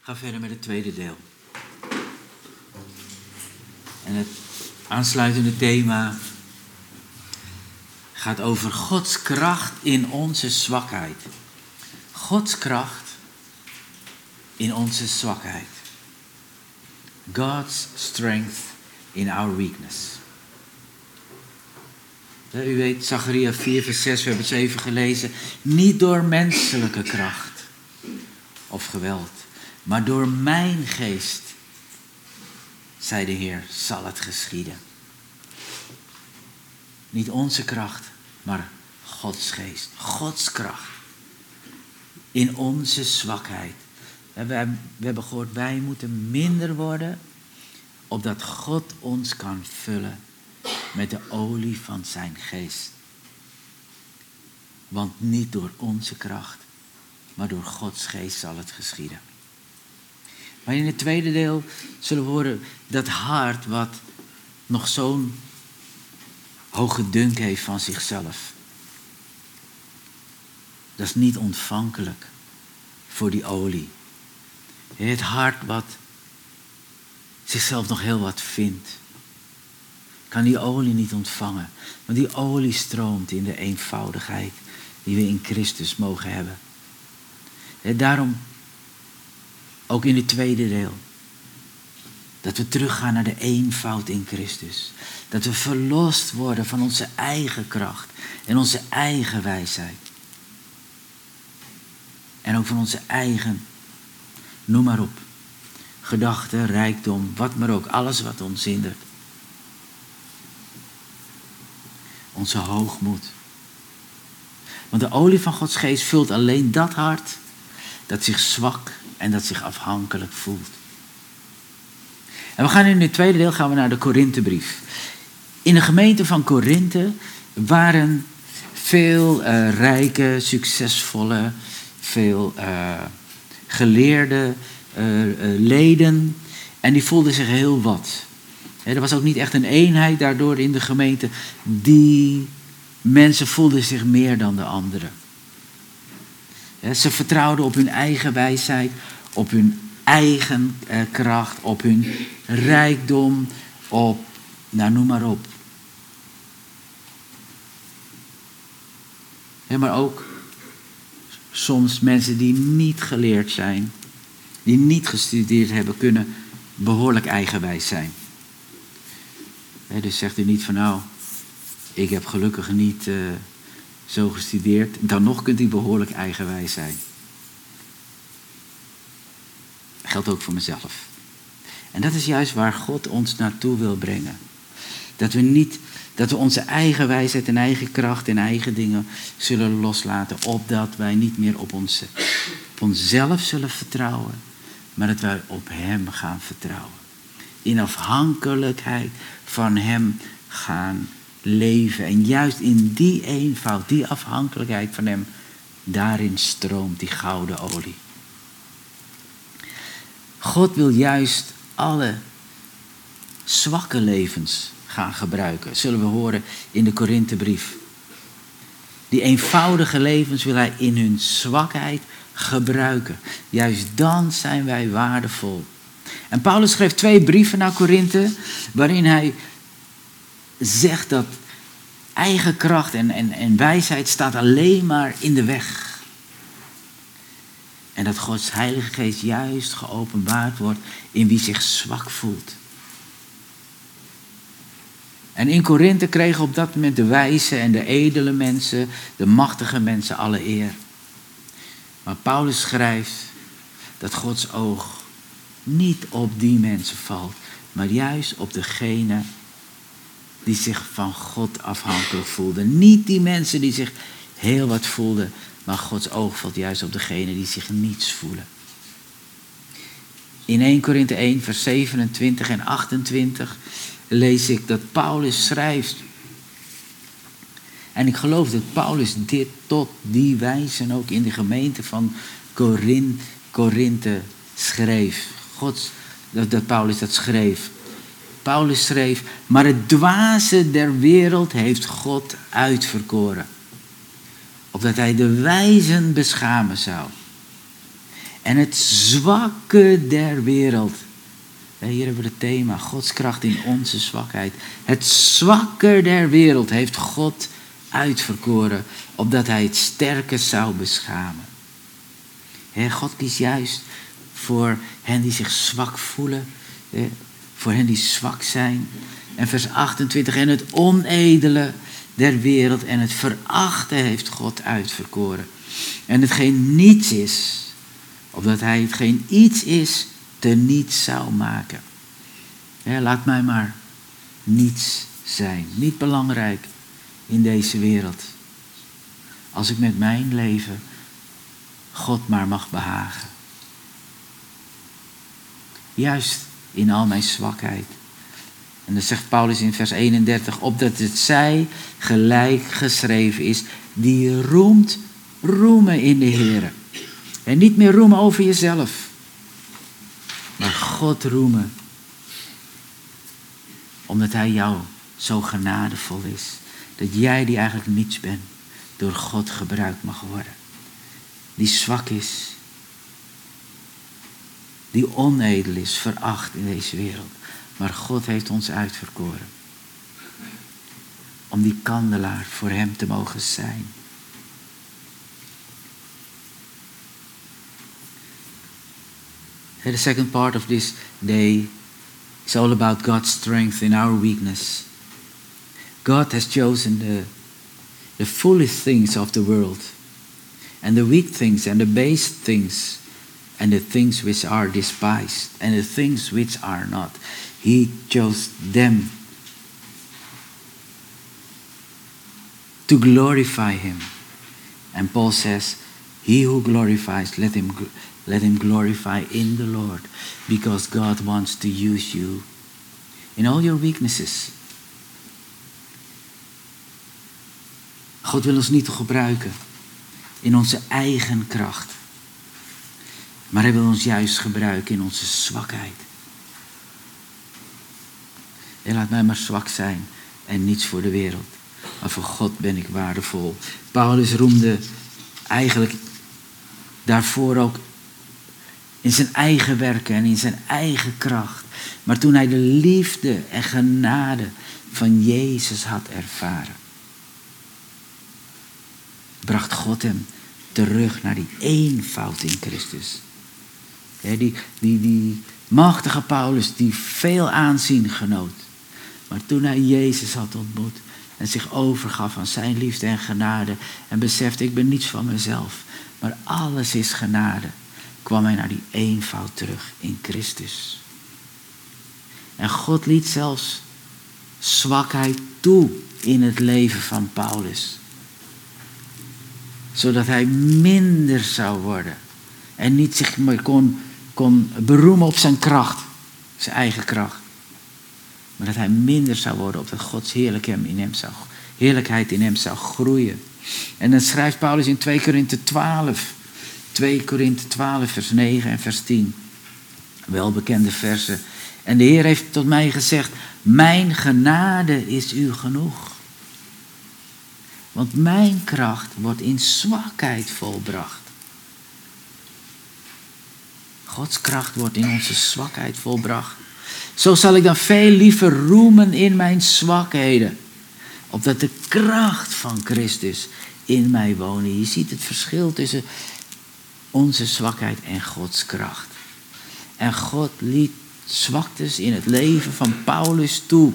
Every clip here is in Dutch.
Ga verder met het tweede deel. En het aansluitende thema gaat over Gods kracht in onze zwakheid. Gods kracht in onze zwakheid. God's strength in our weakness. U weet, Zacharia 4 vers 6, we hebben het even gelezen. Niet door menselijke kracht of geweld, maar door mijn geest, zei de Heer, zal het geschieden. Niet onze kracht, maar Gods geest. Gods kracht in onze zwakheid. We hebben gehoord, wij moeten minder worden, opdat God ons kan vullen met de olie van zijn geest. Want niet door onze kracht, maar door Gods geest zal het geschieden. Maar in het tweede deel zullen we horen dat hart wat nog zo'n hoge dunk heeft van zichzelf. Dat is niet ontvankelijk voor die olie. Het hart wat zichzelf nog heel wat vindt, kan die olie niet ontvangen. Want die olie stroomt in de eenvoudigheid die we in Christus mogen hebben. En daarom ook in het tweede deel. Dat we teruggaan naar de eenvoud in Christus. Dat we verlost worden van onze eigen kracht en onze eigen wijsheid. En ook van onze eigen, noem maar op, gedachten, rijkdom, wat maar ook, alles wat ons hindert. Onze hoogmoed. Want de olie van Gods geest vult alleen dat hart dat zich zwak en dat zich afhankelijk voelt. En we gaan in het tweede deel naar de Korinthebrief. In de gemeente van Korinthe waren veel rijke, succesvolle, veel geleerde leden. En die voelden zich heel wat. Er was ook niet echt een eenheid daardoor in de gemeente. Die mensen voelden zich meer dan de anderen. Ze vertrouwden op hun eigen wijsheid, op hun eigen kracht, op hun rijkdom, op, noem maar op. Maar ook soms mensen die niet geleerd zijn, die niet gestudeerd hebben, kunnen behoorlijk eigenwijs zijn. Dus zegt u niet van ik heb gelukkig niet zo gestudeerd. Dan nog kunt u behoorlijk eigenwijs zijn. Dat geldt ook voor mezelf. En dat is juist waar God ons naartoe wil brengen. Dat we onze eigen wijsheid en eigen kracht en eigen dingen zullen loslaten. Opdat wij niet meer op onszelf zullen vertrouwen. Maar dat wij op Hem gaan vertrouwen. In afhankelijkheid van Hem gaan leven. En juist in die eenvoud, die afhankelijkheid van Hem, daarin stroomt die gouden olie. God wil juist alle zwakke levens gaan gebruiken. Zullen we horen in de Korinthebrief. Die eenvoudige levens wil Hij in hun zwakheid gebruiken. Juist dan zijn wij waardevol. En Paulus schreef 2 brieven naar Korinthe, waarin hij zegt dat eigen kracht en wijsheid staat alleen maar in de weg. En dat Gods Heilige Geest juist geopenbaard wordt in wie zich zwak voelt. En in Korinthe kregen op dat moment de wijze en de edele mensen, de machtige mensen alle eer. Maar Paulus schrijft dat Gods oog niet op die mensen valt, maar juist op degene die zich van God afhankelijk voelden. Niet die mensen die zich heel wat voelden, maar Gods oog valt juist op degene die zich niets voelen. In 1 Korinthe 1 vers 27 en 28 lees ik dat Paulus schrijft. En ik geloof dat Paulus dit tot die wijzen ook in de gemeente van Korinthe schreef. Dat Paulus dat schreef. Paulus schreef, maar het dwaze der wereld heeft God uitverkoren. Opdat Hij de wijzen beschamen zou. en het zwakke der wereld. Hier hebben we het thema, Gods kracht in onze zwakheid. Het zwakke der wereld heeft God uitverkoren, opdat hij het sterke zou beschamen. God kiest juist voor hen die zich zwak voelen, voor hen die zwak zijn. En vers 28, en het onedele der wereld en het verachte heeft God uitverkoren. En hetgeen niets is, opdat hij hetgeen iets is, teniet zou maken. Laat mij maar niets zijn, niet belangrijk in deze wereld. Als ik met mijn leven God maar mag behagen. Juist in al mijn zwakheid. En dan zegt Paulus in vers 31, opdat het zij gelijk geschreven is, die roemt, roemen in de Heere. En niet meer roemen over jezelf, maar God roemen. Omdat hij jou zo genadevol is. Dat jij die eigenlijk niets bent, door God gebruikt mag worden. Die zwak is. Die onedel is, veracht in deze wereld. Maar God heeft ons uitverkoren. Om die kandelaar voor hem te mogen zijn. The second part of this day is all about God's strength in our weakness. God has chosen the foolish things of the world, and the weak things, and the base things, and the things which are despised, and the things which are not. He chose them to glorify him. And Paul says, he who glorifies, let him glorify in the Lord, because God wants to use you in all your weaknesses. God wil ons niet gebruiken in onze eigen kracht. Maar hij wil ons juist gebruiken in onze zwakheid. En laat mij maar zwak zijn en niets voor de wereld. Maar voor God ben ik waardevol. Paulus roemde eigenlijk daarvoor ook in zijn eigen werken en in zijn eigen kracht. Maar toen hij de liefde en genade van Jezus had ervaren, bracht God hem terug naar die eenvoud in Christus. Die machtige Paulus die veel aanzien genoot. Maar toen hij Jezus had ontmoet en zich overgaf aan zijn liefde en genade en besefte, ik ben niets van mezelf, maar alles is genade, kwam hij naar die eenvoud terug in Christus. En God liet zelfs zwakheid toe in het leven van Paulus. Zodat hij minder zou worden. En niet zich meer kon beroemen op zijn kracht. Zijn eigen kracht. Maar dat hij minder zou worden, opdat Gods heerlijkheid in hem zou groeien. En dan schrijft Paulus in 2 Korinthe 12. 2 Korinthe 12 vers 9 en vers 10. Welbekende versen. En de Heer heeft tot mij gezegd, mijn genade is u genoeg. Want mijn kracht wordt in zwakheid volbracht. Gods kracht wordt in onze zwakheid volbracht. Zo zal ik dan veel liever roemen in mijn zwakheden. Opdat de kracht van Christus in mij wonen. Je ziet het verschil tussen onze zwakheid en Gods kracht. En God liet zwaktes in het leven van Paulus toe.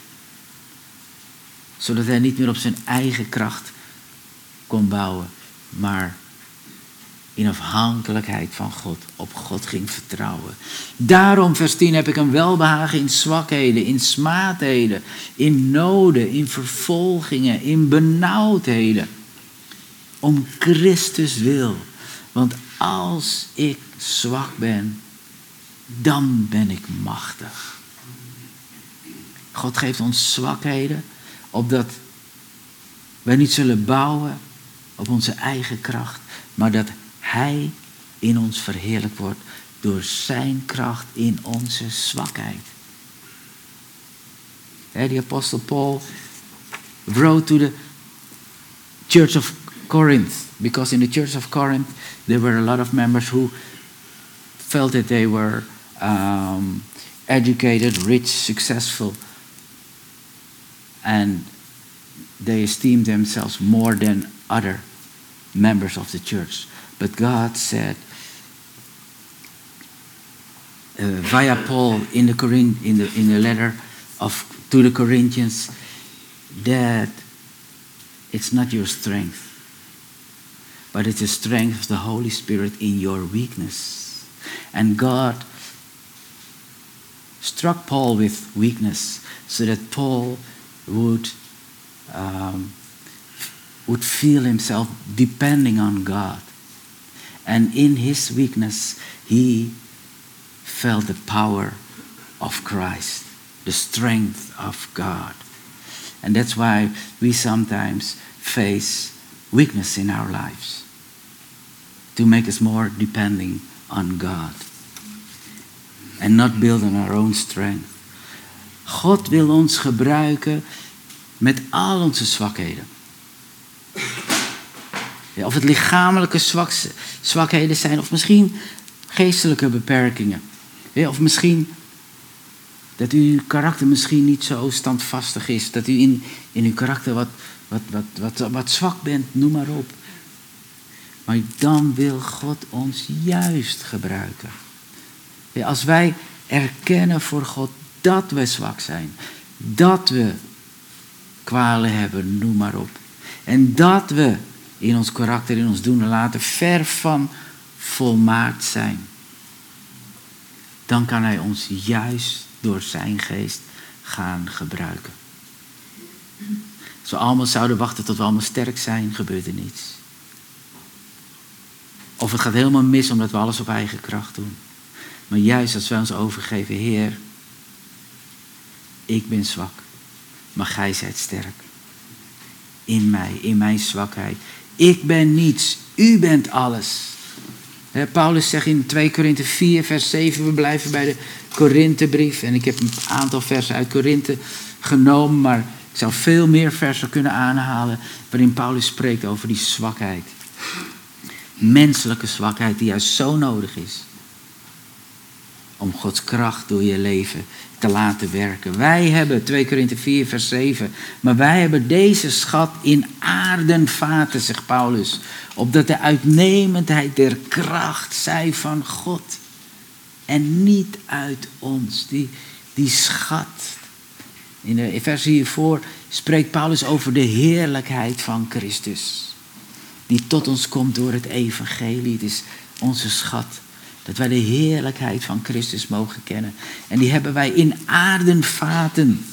Zodat hij niet meer op zijn eigen kracht kon bouwen. Maar in afhankelijkheid van God, op God ging vertrouwen. Daarom, vers 10, heb ik een welbehagen in zwakheden, in smaadheden, in noden, in vervolgingen, in benauwdheden. Om Christus wil. Want als ik zwak ben, dan ben ik machtig. God geeft ons zwakheden, opdat wij niet zullen bouwen op onze eigen kracht, maar dat Hij in ons verheerlijk wordt door zijn kracht in onze zwakheid. De apostel Paul wrote to the church of Corinth, because in the church of Corinth there were a lot of members who felt that they were educated, rich, successful, and they esteemed themselves more than other members of the church. But God said, via Paul in the letter to the Corinthians, that it's not your strength, but it's the strength of the Holy Spirit in your weakness. And God struck Paul with weakness so that Paul would feel himself depending on God. And in his weakness, he felt the power of Christ, the strength of God. And that's why we sometimes face weakness in our lives, to make us more depending on God and not build on our own strength. God wil ons gebruiken met al onze zwakheden. Ja, of het lichamelijke zwakheden zijn, of misschien geestelijke beperkingen. Ja, of misschien dat uw karakter misschien niet zo standvastig is. Dat u in uw karakter wat zwak bent, noem maar op. Maar dan wil God ons juist gebruiken. Ja, als wij erkennen voor God dat we zwak zijn. Dat we kwalen hebben, noem maar op. En dat we in ons karakter, in ons doen en laten ver van volmaakt zijn. Dan kan hij ons juist door zijn geest gaan gebruiken. Als we allemaal zouden wachten tot we allemaal sterk zijn, gebeurt er niets. Of het gaat helemaal mis omdat we alles op eigen kracht doen. Maar juist als wij ons overgeven, Heer, ik ben zwak, maar gij zijt sterk. In mij, in mijn zwakheid. Ik ben niets, u bent alles. Paulus zegt in 2 Korinthe 4 vers 7, we blijven bij de Korinthebrief. En ik heb een aantal versen uit Korinthe genomen, maar ik zou veel meer versen kunnen aanhalen waarin Paulus spreekt over die zwakheid. Menselijke zwakheid die juist zo nodig is om Gods kracht door je leven te laten werken. Wij hebben, 2 Korinthe 4 vers 7, maar wij hebben deze schat in aardenvaten, zegt Paulus, opdat de uitnemendheid der kracht zij van God en niet uit ons. Die schat. In de versie hiervoor spreekt Paulus over de heerlijkheid van Christus, die tot ons komt door het evangelie. Het is onze schat. Dat wij de heerlijkheid van Christus mogen kennen. En die hebben wij in aardenvaten.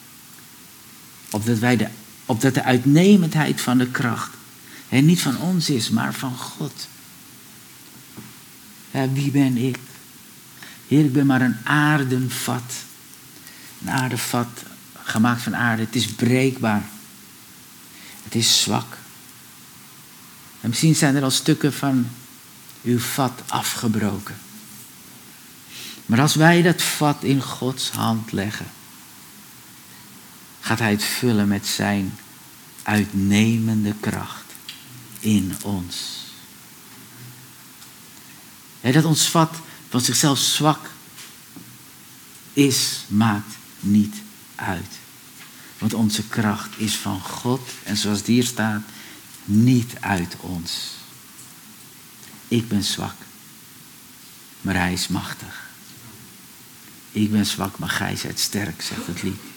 Opdat de uitnemendheid van de kracht niet van ons is, maar van God. Ja, wie ben ik? Heer, ik ben maar een aardenvat. Een aardevat gemaakt van aarde. Het is breekbaar. Het is zwak. En misschien zijn er al stukken van uw vat afgebroken. Maar als wij dat vat in Gods hand leggen, gaat hij het vullen met zijn uitnemende kracht in ons. Dat ons vat van zichzelf zwak is, maakt niet uit. Want onze kracht is van God en zoals het hier staat, niet uit ons. Ik ben zwak, maar hij is machtig. Ik ben zwak, maar gij zijt sterk, zegt het lied.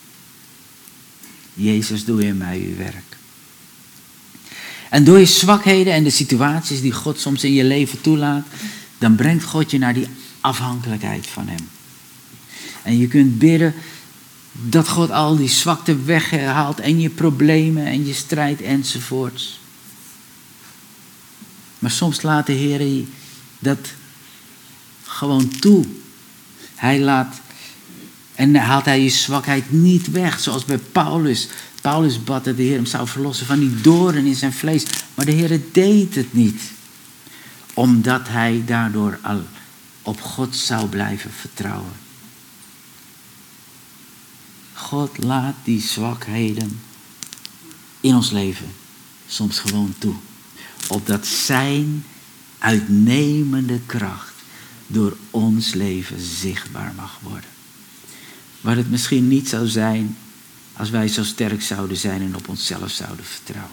Jezus, doe in mij uw werk. En door je zwakheden en de situaties die God soms in je leven toelaat, dan brengt God je naar die afhankelijkheid van hem. En je kunt bidden dat God al die zwakte weghaalt en je problemen en je strijd enzovoorts. Maar soms laat de Heer dat gewoon toe. Haalt hij je zwakheid niet weg, zoals bij Paulus. Paulus bad dat de Heer hem zou verlossen van die doorn in zijn vlees. Maar de Heer deed het niet. Omdat hij daardoor al op God zou blijven vertrouwen. God laat die zwakheden in ons leven soms gewoon toe. Opdat zijn uitnemende kracht door ons leven zichtbaar mag worden. Waar het misschien niet zou zijn als wij zo sterk zouden zijn en op onszelf zouden vertrouwen.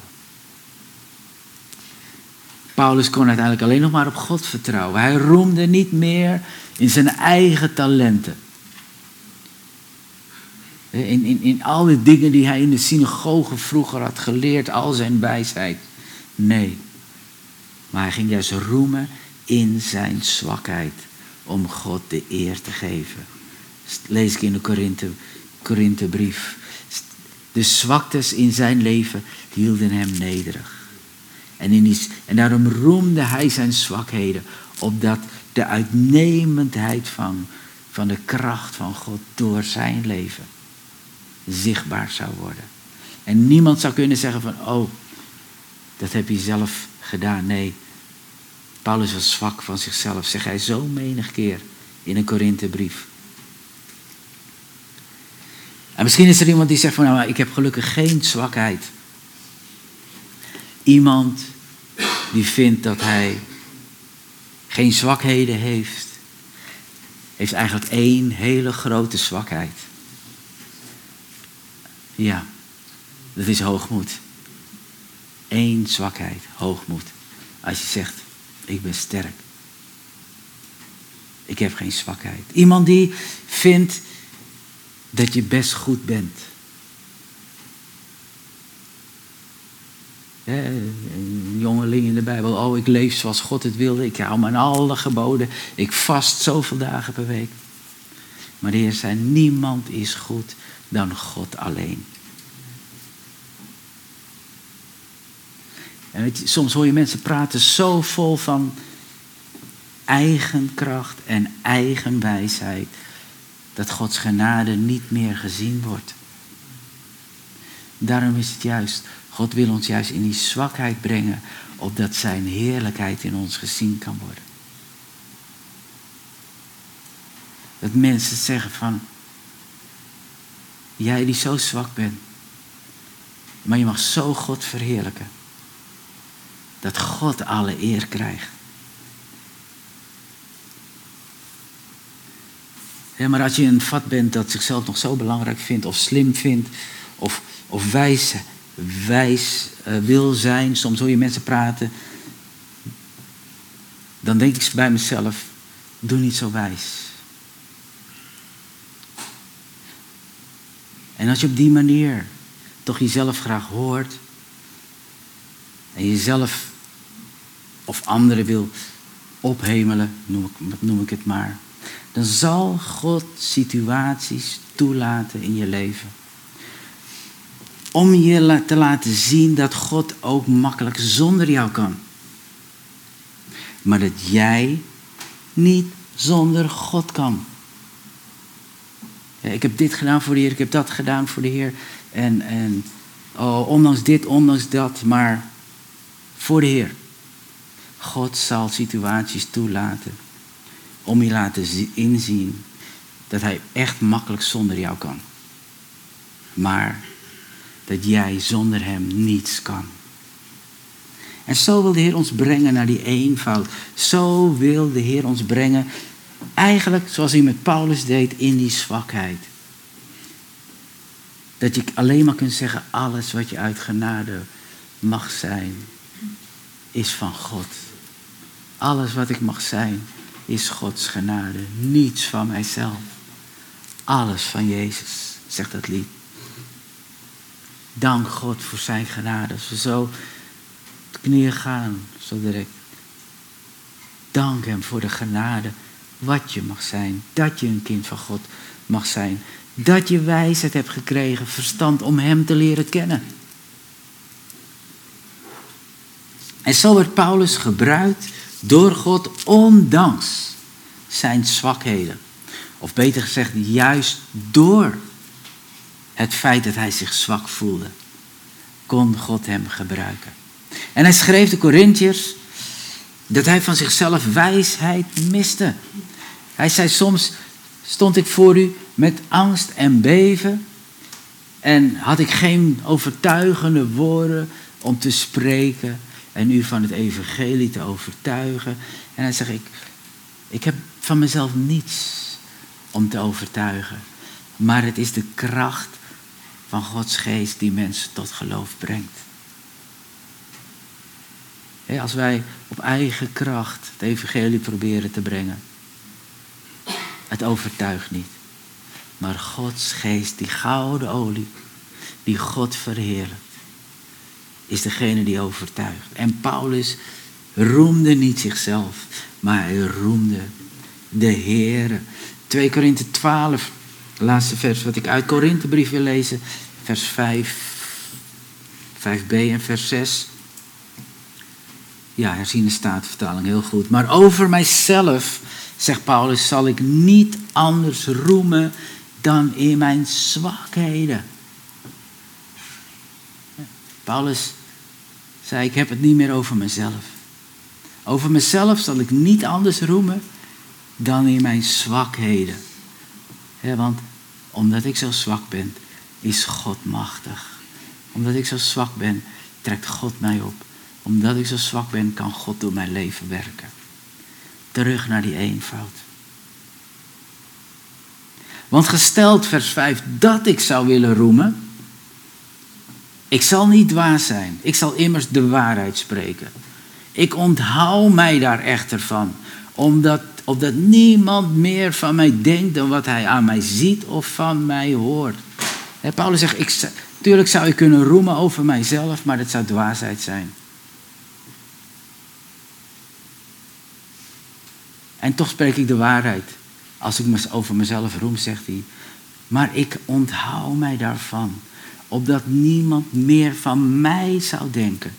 Paulus kon uiteindelijk alleen nog maar op God vertrouwen. Hij roemde niet meer in zijn eigen talenten. In al die dingen die hij in de synagoge vroeger had geleerd, al zijn wijsheid. Nee, maar hij ging juist roemen in zijn zwakheid om God de eer te geven. Dat lees ik in de Korinthebrief. De zwaktes in zijn leven hielden hem nederig. En daarom roemde hij zijn zwakheden, opdat de uitnemendheid van de kracht van God door zijn leven zichtbaar zou worden. En niemand zou kunnen zeggen van, oh, dat heb je zelf gedaan. Nee, Paulus was zwak van zichzelf, zegt hij zo menig keer in een Korinthebrief. En misschien is er iemand die zegt van, nou, ik heb gelukkig geen zwakheid. Iemand die vindt dat hij geen zwakheden heeft, heeft eigenlijk één hele grote zwakheid. Ja, dat is hoogmoed. Eén zwakheid, hoogmoed. Als je zegt, ik ben sterk. Ik heb geen zwakheid. Iemand die vindt dat je best goed bent. Een jongeling in de Bijbel. Oh, ik leef zoals God het wilde. Ik hou me aan alle geboden. Ik vast zoveel dagen per week. Maar de Heer zei, niemand is goed dan God alleen. En weet je, soms hoor je mensen praten zo vol van eigen kracht en eigen wijsheid, dat Gods genade niet meer gezien wordt. Daarom is het juist, God wil ons juist in die zwakheid brengen, opdat zijn heerlijkheid in ons gezien kan worden. Dat mensen zeggen van, jij die zo zwak bent, maar je mag zo God verheerlijken. Dat God alle eer krijgt. Ja, maar als je een vat bent dat zichzelf nog zo belangrijk vindt, of slim vindt, of wijs wil zijn, soms hoor je mensen praten, dan denk ik bij mezelf, doe niet zo wijs. En als je op die manier toch jezelf graag hoort, en jezelf of anderen wil ophemelen, noem ik het maar, dan zal God situaties toelaten in je leven. Om je te laten zien dat God ook makkelijk zonder jou kan. Maar dat jij niet zonder God kan. Ja, ik heb dit gedaan voor de Heer, ik heb dat gedaan voor de Heer. En ondanks dit, ondanks dat, maar voor de Heer. God zal situaties toelaten om je laten inzien dat hij echt makkelijk zonder jou kan. Maar dat jij zonder hem niets kan. En zo wil de Heer ons brengen naar die eenvoud. Zo wil de Heer ons brengen, eigenlijk zoals hij met Paulus deed, in die zwakheid. Dat je alleen maar kunt zeggen, alles wat je uit genade mag zijn, is van God. Alles wat ik mag zijn, is Gods genade. Niets van mijzelf. Alles van Jezus, zegt dat lied. Dank God voor zijn genade. Als we zo op de knieën gaan, zo direct. Dank hem voor de genade. Wat je mag zijn. Dat je een kind van God mag zijn. Dat je wijsheid hebt gekregen, verstand om hem te leren kennen. En zo werd Paulus gebruikt door God, ondanks zijn zwakheden. Of beter gezegd, juist door het feit dat hij zich zwak voelde, kon God hem gebruiken. En hij schreef de Korintiërs dat hij van zichzelf wijsheid miste. Hij zei, soms stond ik voor u met angst en beven en had ik geen overtuigende woorden om te spreken en u van het evangelie te overtuigen. En hij zegt, Ik heb van mezelf niets om te overtuigen. Maar het is de kracht van Gods geest die mensen tot geloof brengt. Als wij op eigen kracht het evangelie proberen te brengen. Het overtuigt niet. Maar Gods geest, die gouden olie, die God verheerlijkt, is degene die overtuigt. En Paulus roemde niet zichzelf, maar hij roemde de Heere. 2 Korinthe 12, laatste vers wat ik uit Korinthebrief wil lezen, vers 5b en vers 6. Ja, herziene statenvertaling, heel goed. Maar over mijzelf, zegt Paulus, zal ik niet anders roemen dan in mijn zwakheden. Paulus zei, ik heb het niet meer over mezelf. Over mezelf zal ik niet anders roemen dan in mijn zwakheden. Want omdat ik zo zwak ben, is God machtig. Omdat ik zo zwak ben, trekt God mij op. Omdat ik zo zwak ben, kan God door mijn leven werken. Terug naar die eenvoud. Want gesteld, vers 5, dat ik zou willen roemen. Ik zal niet dwaas zijn. Ik zal immers de waarheid spreken. Ik onthoud mij daar echter van. Opdat niemand meer van mij denkt dan wat hij aan mij ziet of van mij hoort. Paulus zegt, tuurlijk zou ik kunnen roemen over mijzelf, maar dat zou dwaasheid zijn. En toch spreek ik de waarheid. Als ik over mezelf roem, zegt hij. Maar ik onthoud mij daarvan. Opdat niemand meer van mij zou denken.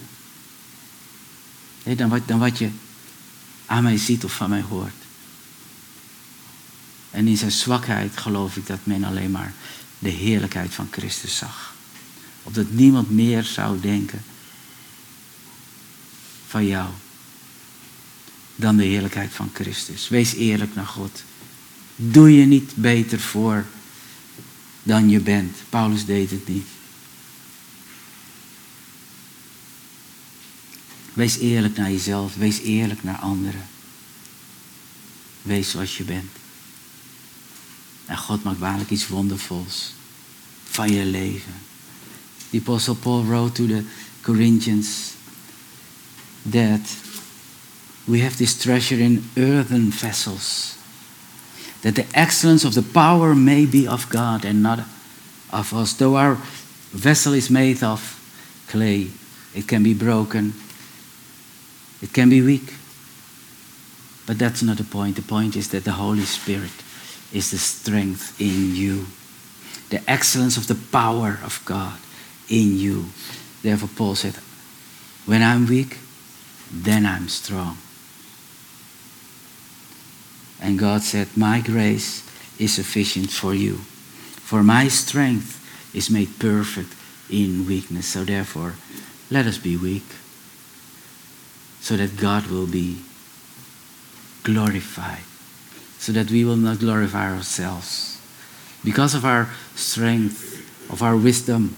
Dan wat je aan mij ziet of van mij hoort. En in zijn zwakheid geloof ik dat men alleen maar de heerlijkheid van Christus zag. Opdat niemand meer zou denken van jou dan de heerlijkheid van Christus. Wees eerlijk naar God. Doe je niet beter voor dan je bent. Paulus deed het niet. Wees eerlijk naar jezelf. Wees eerlijk naar anderen. Wees zoals je bent. En God maakt waarlijk iets wondervols van je leven. The Apostle Paul wrote to the Corinthians that we have this treasure in earthen vessels. That the excellence of the power may be of God and not of us. Though our vessel is made of clay, it can be broken, it can be weak. But that's not the point. The point is that the Holy Spirit is the strength in you. The excellence of the power of God in you. Therefore Paul said, when I'm weak, then I'm strong. And God said, my grace is sufficient for you. For my strength is made perfect in weakness. So therefore, let us be weak. So that God will be glorified. So that we will not glorify ourselves. Because of our strength, of our wisdom.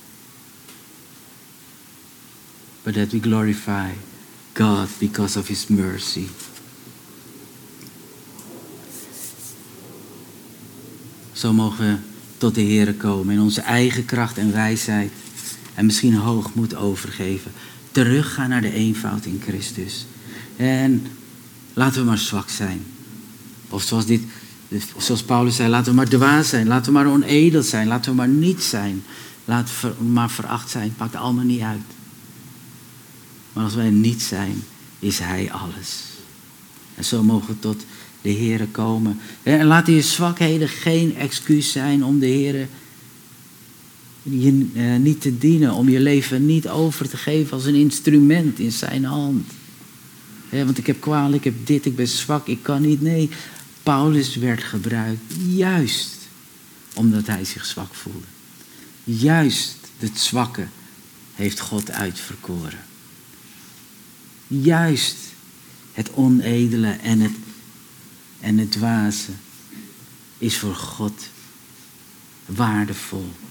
But that we glorify God because of His mercy. Zo mogen we tot de Heere komen in onze eigen kracht en wijsheid. En misschien hoogmoed overgeven. Teruggaan naar de eenvoud in Christus. En laten we maar zwak zijn. Of zoals Paulus zei, laten we maar dwaas zijn. Laten we maar onedel zijn. Laten we maar niet zijn. Laten we maar veracht zijn. Pakt allemaal niet uit. Maar als wij niet zijn, is Hij alles. En zo mogen we tot de Heere komen. En laat je zwakheden geen excuus zijn om de Heere je niet te dienen. Om je leven niet over te geven als een instrument in zijn hand. Want ik heb kwaal, ik heb dit, ik ben zwak, ik kan niet. Nee, Paulus werd gebruikt juist omdat hij zich zwak voelde. Juist het zwakke heeft God uitverkoren. Juist het onedele en het dwaze is voor God waardevol.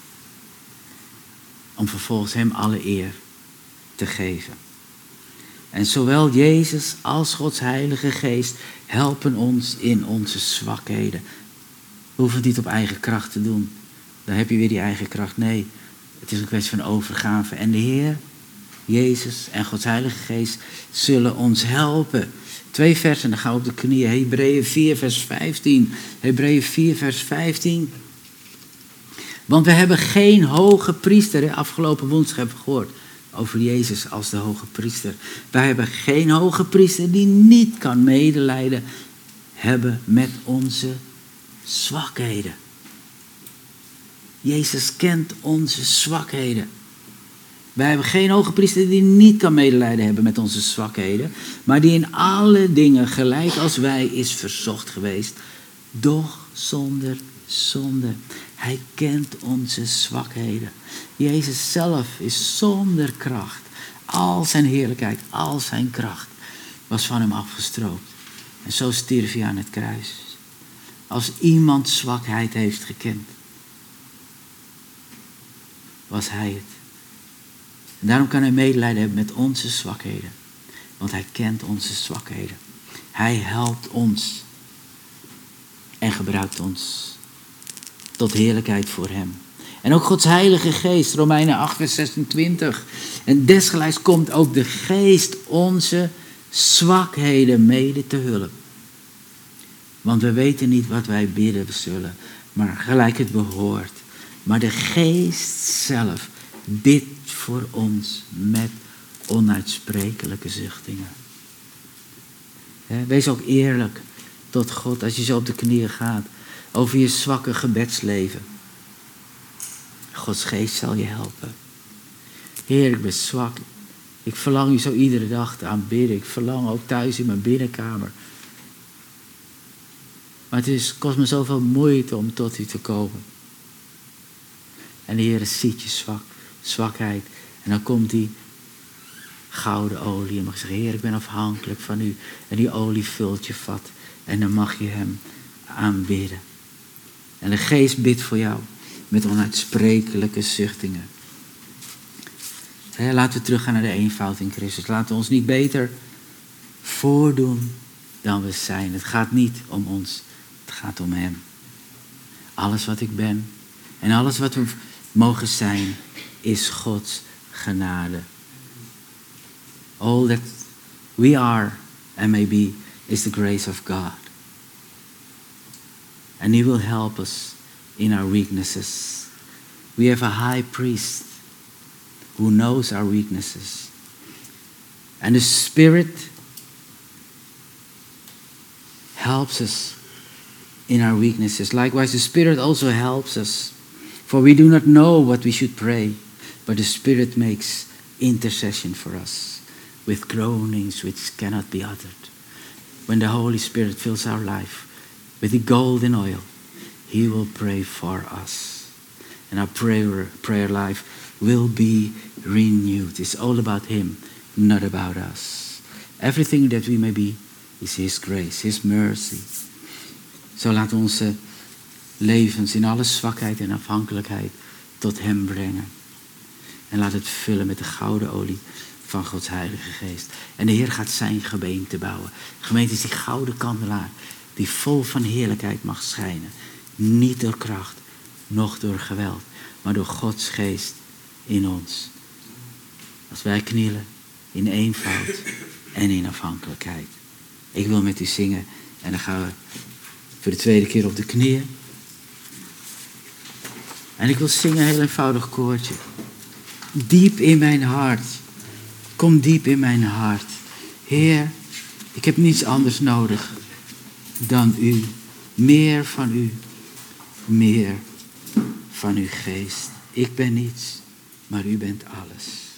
Om vervolgens Hem alle eer te geven. En zowel Jezus als Gods Heilige Geest helpen ons in onze zwakheden. We hoeven het niet op eigen kracht te doen. Dan heb je weer die eigen kracht. Nee, het is een kwestie van overgave. En de Heer, Jezus en Gods Heilige Geest zullen ons helpen. 2 versen, dan gaan we op de knieën. Hebreeën 4 vers 15. Hebreeën 4 vers 15. Want we hebben geen hoge priester. Afgelopen woensdag hebben we gehoord over Jezus als de hoge priester. Wij hebben geen hoge priester die niet kan medelijden hebben met onze zwakheden. Jezus kent onze zwakheden. Wij hebben geen hoge priester die niet kan medelijden hebben met onze zwakheden, maar die in alle dingen gelijk als wij is verzocht geweest, doch zonder zonde. Hij kent onze zwakheden. Jezus zelf is zonder kracht. Al zijn heerlijkheid, al zijn kracht was van hem afgestroopt. En zo stierf hij aan het kruis. Als iemand zwakheid heeft gekend, was hij het. En daarom kan hij medelijden hebben met onze zwakheden. Want hij kent onze zwakheden. Hij helpt ons. En gebruikt ons. Tot heerlijkheid voor hem. En ook Gods Heilige Geest. Romeinen 8 vers 26. En desgelijks komt ook de Geest onze zwakheden mede te hulp. Want we weten niet wat wij bidden zullen. Maar gelijk het behoort. Maar de Geest zelf bidt voor ons met onuitsprekelijke zuchtingen. Wees ook eerlijk tot God als je zo op de knieën gaat. Over je zwakke gebedsleven. Gods Geest zal je helpen. Heer, ik ben zwak. Ik verlang u zo iedere dag te aanbidden. Ik verlang ook thuis in mijn binnenkamer. Maar het kost me zoveel moeite om tot u te komen. En de Heer ziet je zwakheid. En dan komt die gouden olie. En mag zeggen, Heer, ik ben afhankelijk van u. En die olie vult je vat. En dan mag je hem aanbidden. En de Geest bidt voor jou met onuitsprekelijke zuchtingen. Laten we teruggaan naar de eenvoud in Christus. Laten we ons niet beter voordoen dan we zijn. Het gaat niet om ons. Het gaat om hem. Alles wat ik ben en alles wat we mogen zijn is Gods genade. All that we are and may be is the grace of God. And he will help us in our weaknesses. We have a high priest who knows our weaknesses. And the Spirit helps us in our weaknesses. Likewise, the Spirit also helps us. For we do not know what we should pray, but the Spirit makes intercession for us with groanings which cannot be uttered. When the Holy Spirit fills our life with the golden oil, he will pray for us. And our prayer life will be renewed. It's all about him, not about us. Everything that we may be is his grace, his mercy. Zo laten we onze levens in alle zwakheid en afhankelijkheid tot hem brengen. En laat het vullen met de gouden olie van Gods Heilige Geest. En de Heer gaat zijn gemeente bouwen. De gemeente is die gouden kandelaar die vol van heerlijkheid mag schijnen. Niet door kracht, noch door geweld, maar door Gods Geest in ons. Als wij knielen in eenvoud en in afhankelijkheid. Ik wil met u zingen en dan gaan we voor de tweede keer op de knieën. En ik wil zingen een heel eenvoudig koortje. Diep in mijn hart. Kom diep in mijn hart. Heer, ik heb niets anders nodig dan u. Meer van u. Meer van uw geest. Ik ben niets, maar u bent alles.